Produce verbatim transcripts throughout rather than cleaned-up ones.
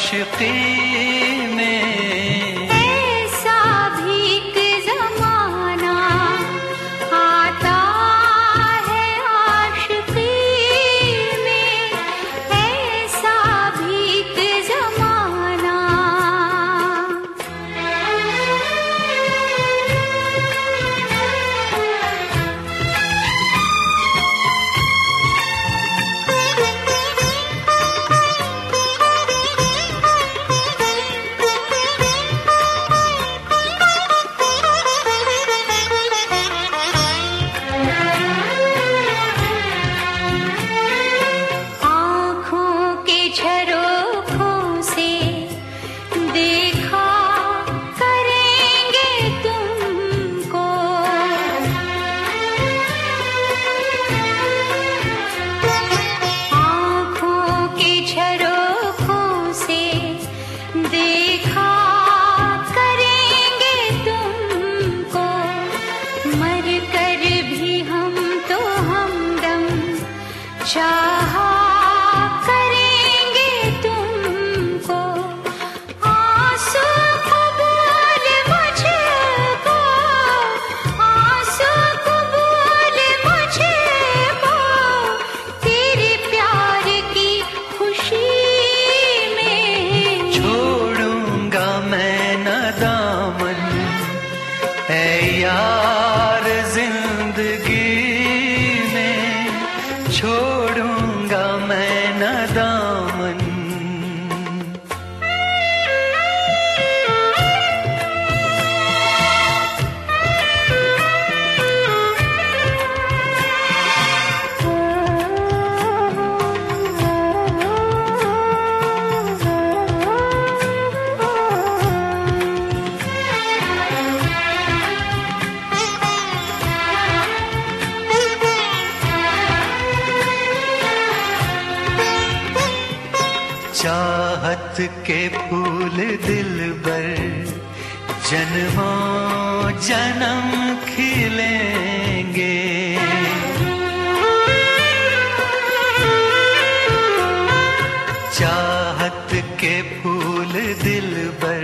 आशिकी में। ऐसा भी कि ज़माना आता है आशिकी में, ऐसा भी कि ज़माना। चाहा करेंगे तुमको, आंसू कबूल मुझको, आंसू कबूल मुझको, तेरे प्यार की खुशी में। छोड़ूंगा मैं न दामन ऐ यार जिंदगी में, छोड़ूंगा मैं न दामन। चाहत के फूल दिल पर जन्मों जन्म खिलेंगे, चाहत के फूल दिल पर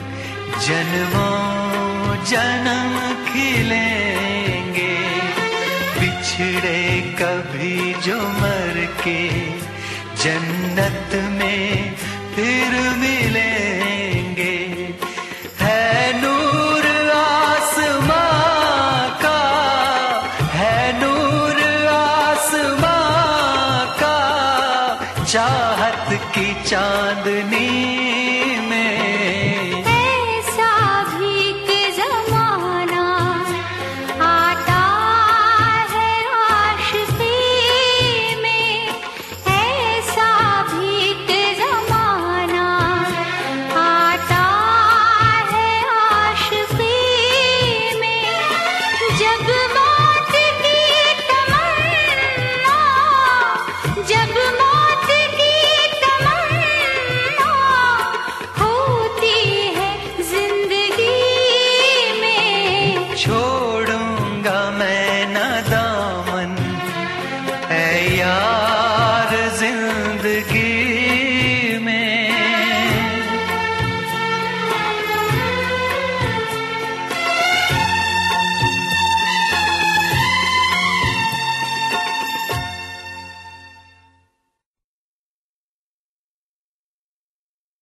जन्मों जन्म खिलेंगे। बिछड़े कभी जो मर के जन्नत में फिर मिलेंगे। है नूर आसमां का, है नूर आसमां का, चाहत की चांद